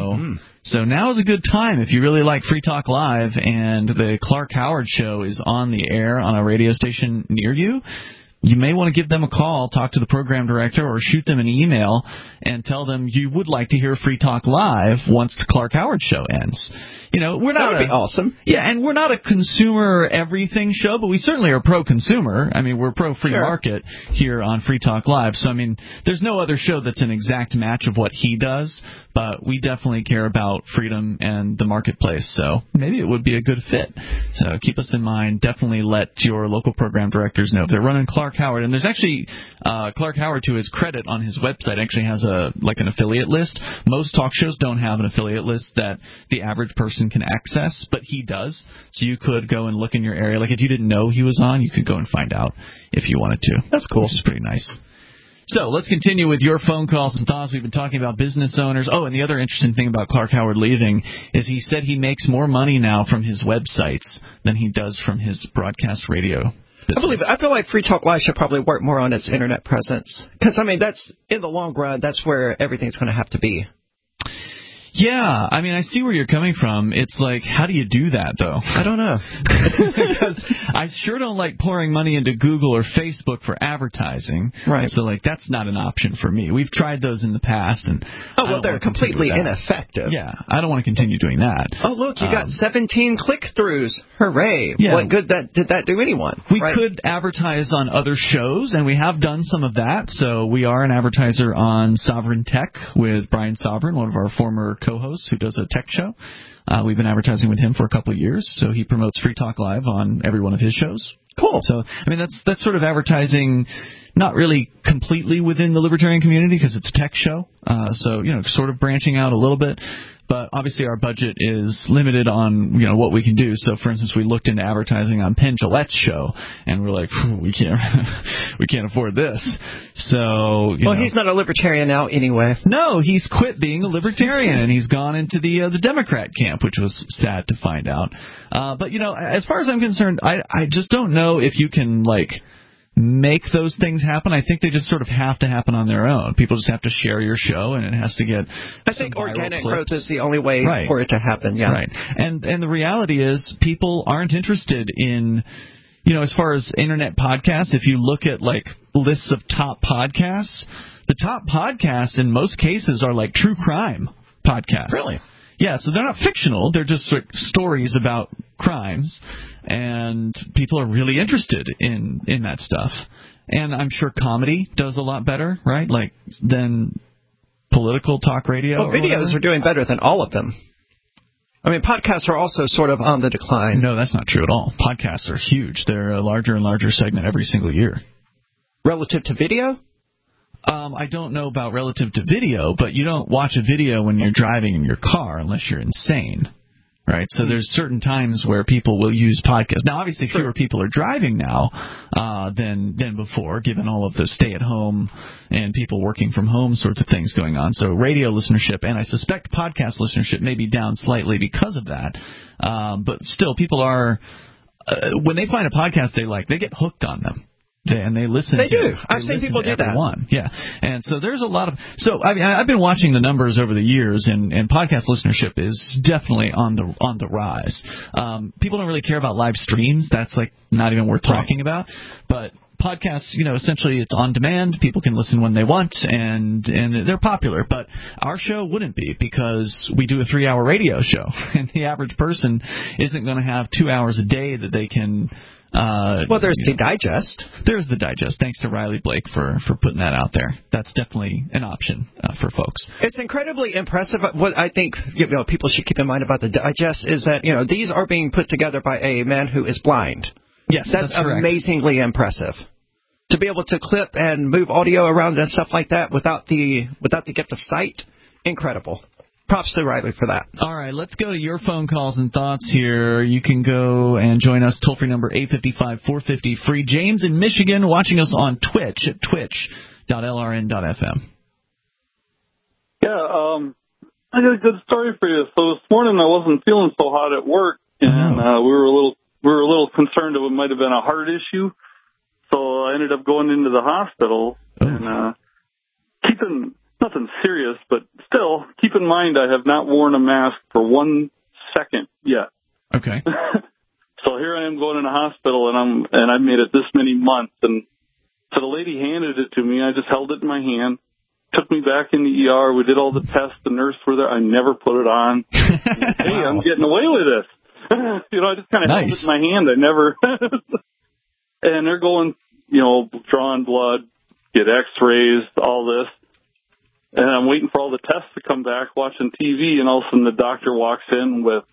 so now is a good time if you really like Free Talk Live and the Clark Howard Show is on the air on a radio station near you. You may want to give them a call, talk to the program director, or shoot them an email and tell them you would like to hear Free Talk Live once the Clark Howard Show ends. We're not. That would be awesome. Yeah, and we're not a consumer everything show, but we certainly are pro-consumer. I mean, we're pro-free market here on Free Talk Live. So, there's no other show that's an exact match of what he does, but we definitely care about freedom and the marketplace. So maybe it would be a good fit. So keep us in mind. Definitely let your local program directors know. If they're running Clark Clark Howard, and there's actually Clark Howard, to his credit, on his website actually has an affiliate list. Most talk shows don't have an affiliate list that the average person can access, but he does. So you could go and look in your area. Like if you didn't know he was on, you could go and find out if you wanted to. That's cool. Which is pretty nice. So let's continue with your phone calls and thoughts. We've been talking about business owners. Oh, and the other interesting thing about Clark Howard leaving is he said he makes more money now from his websites than he does from his broadcast radio business. I believe it. I feel like Free Talk Live should probably work more on its internet presence. Because, I mean, that's, in the long run, that's where everything's going to have to be. Yeah, I mean, I see where you're coming from. It's like, how do you do that, though? I don't know. Because I sure don't like pouring money into Google or Facebook for advertising. Right. So, like, that's not an option for me. We've tried those in the past, and they're completely ineffective. Yeah, I don't want to continue doing that. Oh, look, you got 17 click-throughs. Hooray. Yeah. What good did that do anyone? We could advertise on other shows, and we have done some of that. So we are an advertiser on Sovereign Tech with Brian Sovereign, one of our former co-host who does a tech show. We've been advertising with him for a couple of years, so he promotes Free Talk Live on every one of his shows. Cool. So, I mean, that's sort of advertising, not really completely within the libertarian community because it's a tech show, so, sort of branching out a little bit. But obviously our budget is limited on, what we can do. So, for instance, we looked into advertising on Penn Jillette's show, and we're like, we can't afford this. So, he's not a libertarian now anyway. No, he's quit being a libertarian, and he's gone into the Democrat camp, which was sad to find out. But, as far as I'm concerned, I just don't know if you can, make those things happen. I think they just sort of have to happen on their own. People just have to share your show, and it has to get I think organic growth is the only way for it to happen, yeah. Right. And the reality is people aren't interested in, as far as internet podcasts, if you look at, lists of top podcasts, the top podcasts in most cases are, true crime podcasts. Really? Yeah, so they're not fictional. They're just stories about crimes, and people are really interested in that stuff. And I'm sure comedy does a lot better, right, than political talk radio. Well, videos are doing better than all of them. I mean, podcasts are also sort of on the decline. No, that's not true at all. Podcasts are huge. They're a larger and larger segment every single year. Relative to video? I don't know about relative to video, but you don't watch a video when you're driving in your car unless you're insane, right? So there's certain times where people will use podcasts. Now, obviously, fewer people are driving now than before, given all of the stay-at-home and people working from home sorts of things going on. So radio listenership, and I suspect podcast listenership may be down slightly because of that. But still, people are, when they find a podcast they like, they get hooked on them. And they listen to it. They do. I've seen people do that. One. Yeah. And so there's a lot of... So, I mean, I've been watching the numbers over the years, and podcast listenership is definitely on the rise. People don't really care about live streams. That's, not even worth talking about. But podcasts, essentially it's on demand. People can listen when they want, and they're popular. But our show wouldn't be, because we do a 3-hour radio show. And the average person isn't going to have 2 hours a day that they can... there's the digest. There's the digest. Thanks to Riley Blake for putting that out there. That's definitely an option for folks. It's incredibly impressive. What I think people should keep in mind about the digest is that these are being put together by a man who is blind. Yes, that's correct. Amazingly impressive. To be able to clip and move audio around and stuff like that without the gift of sight, incredible. Props to Riley for that. All right, let's go to your phone calls and thoughts here. You can go and join us, toll-free number 855-450-FREE. James in Michigan, watching us on Twitch at twitch.lrn.fm. Yeah, I got a good story for you. So this morning I wasn't feeling so hot at work, and we were a little concerned it might have been a heart issue. So I ended up going into the hospital and keeping... Nothing serious, but still, keep in mind I have not worn a mask for 1 second yet. Okay. So here I am going in a hospital, and I've made it this many months. And so the lady handed it to me. I just held it in my hand, took me back in the ER. We did all the tests. The nurse were there. I never put it on. Hey, I'm getting away with this. I just kind of held it in my hand. I never. And they're going, drawing blood, get X-rays, all this. And I'm waiting for all the tests to come back, watching TV, and all of a sudden the doctor walks in with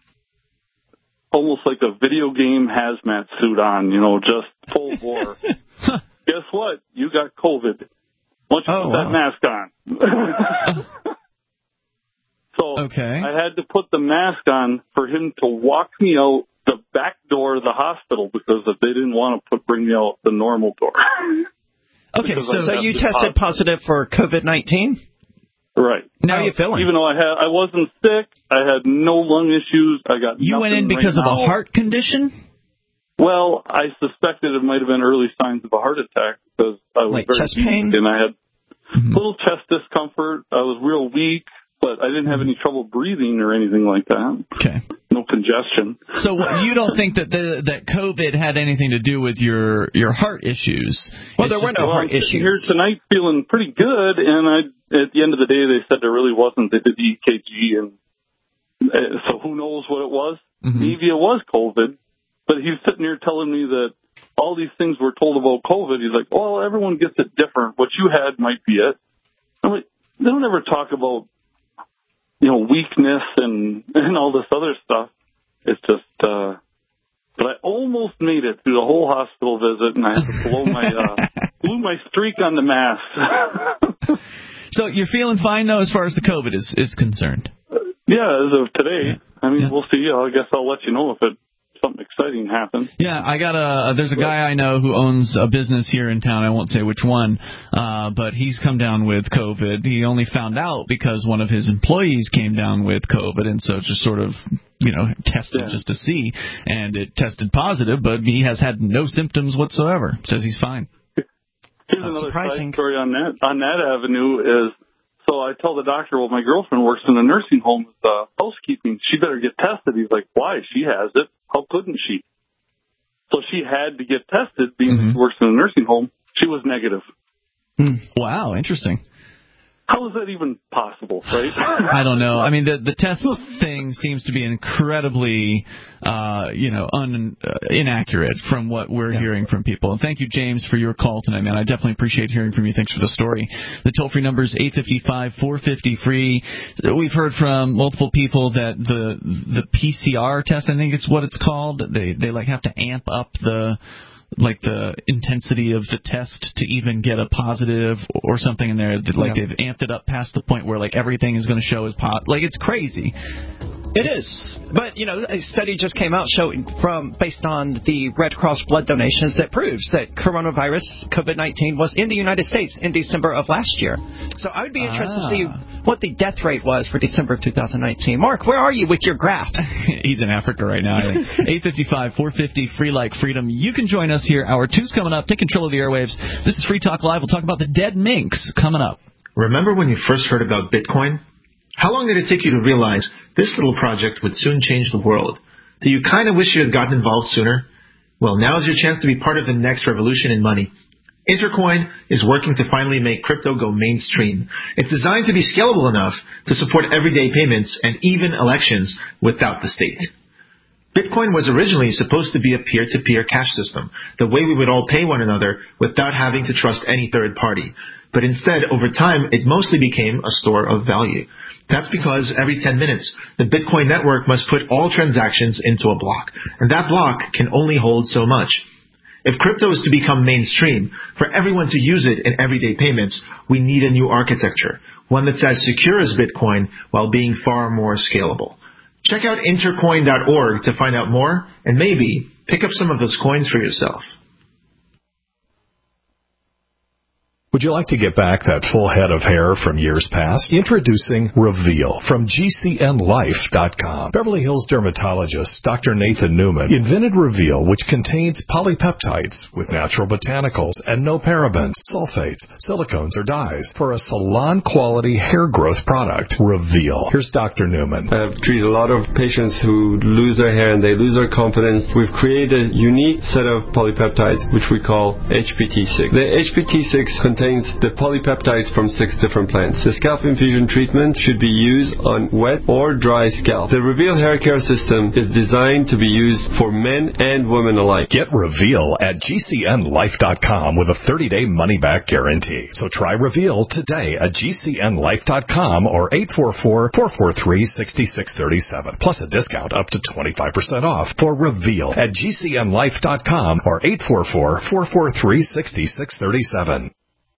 almost like a video game hazmat suit on, just full bore. Guess what? You got COVID. Why don't you put that mask on? So I had to put the mask on for him to walk me out the back door of the hospital because they didn't want to bring me out the normal door. Okay, so you tested positive for COVID-19? Right. How are you feeling? Even though I wasn't sick, I had no lung issues. I got You went in because of a heart condition? Well, I suspected it might have been early signs of a heart attack because I was very chest pain, and I had little chest discomfort. I was real weak, but I didn't have any trouble breathing or anything like that. Okay. No congestion. So you don't think that that COVID had anything to do with your heart issues? Well, there were no heart issues. I'm here tonight feeling pretty good, and at the end of the day, they said there really wasn't. They did the EKG, and so who knows what it was? Maybe it was COVID, but he's sitting here telling me that all these things we're told about COVID. He's like, well, everyone gets it different. What you had might be it. I'm like, they don't ever talk about, weakness and all this other stuff. It's just, but I almost made it through the whole hospital visit, and I had to blew my streak on the mask. So you're feeling fine, though, as far as the COVID is concerned? Yeah, as of today. I mean, we'll see. I guess I'll let you know if something exciting happens. Yeah, there's a guy I know who owns a business here in town. I won't say which one, but he's come down with COVID. He only found out because one of his employees came down with COVID, and so just sort of, tested just to see, and it tested positive, but he has had no symptoms whatsoever. Says he's fine. Here's another side story on that avenue is, so I tell the doctor, well, my girlfriend works in a nursing home with housekeeping. She better get tested. He's like, why? She has it. How couldn't she? So she had to get tested, being she works in a nursing home. She was negative. Wow, interesting. How is that even possible, right? I don't know. I mean, the test thing seems to be incredibly, inaccurate from what we're hearing from people. And thank you, James, for your call tonight, man. I definitely appreciate hearing from you. Thanks for the story. The toll-free number is 855-450-FREE. We've heard from multiple people that the PCR test, I think is what it's called, they have to amp up the intensity of the test to even get a positive or something in there. They've amped it up past the point where everything is going to show as it's crazy. It is. But, a study just came out based on the Red Cross blood donations that proves that coronavirus, COVID-19, was in the United States in December of last year. So I would be interested to see what the death rate was for December of 2019. Mark, where are you with your graphs? He's in Africa right now, I think. 855-450, free like freedom. You can join us here. Hour 2's coming up. Take control of the airwaves. This is Free Talk Live. We'll talk about the dead minks coming up. Remember when you first heard about Bitcoin? How long did it take you to realize this little project would soon change the world? Do you kind of wish you had gotten involved sooner? Well, now is your chance to be part of the next revolution in money. Intercoin is working to finally make crypto go mainstream. It's designed to be scalable enough to support everyday payments and even elections without the state. Bitcoin was originally supposed to be a peer-to-peer cash system, the way we would all pay one another without having to trust any third party. But instead, over time, it mostly became a store of value. That's because every 10 minutes, the Bitcoin network must put all transactions into a block, and that block can only hold so much. If crypto is to become mainstream, for everyone to use it in everyday payments, we need a new architecture, one that's as secure as Bitcoin while being far more scalable. Check out intercoin.org to find out more, and maybe pick up some of those coins for yourself. Would you like to get back that full head of hair from years past? Introducing Reveal from GCNLife.com. Beverly Hills dermatologist Dr. Nathan Newman invented Reveal, which contains polypeptides with natural botanicals and no parabens, sulfates, silicones, or dyes for a salon-quality hair growth product. Reveal. Here's Dr. Newman. I've treated a lot of patients who lose their hair and they lose their confidence. We've created a unique set of polypeptides, which we call HPT6. The HPT6 contains contains the polypeptides from 6 different plants. The scalp infusion treatment should be used on wet or dry scalp. The Reveal hair care system is designed to be used for men and women alike. Get Reveal at GCNlife.com with a 30-day money-back guarantee. So try Reveal today at GCNlife.com or 844-443-6637. Plus a discount up to 25% off for Reveal at GCNlife.com or 844-443-6637.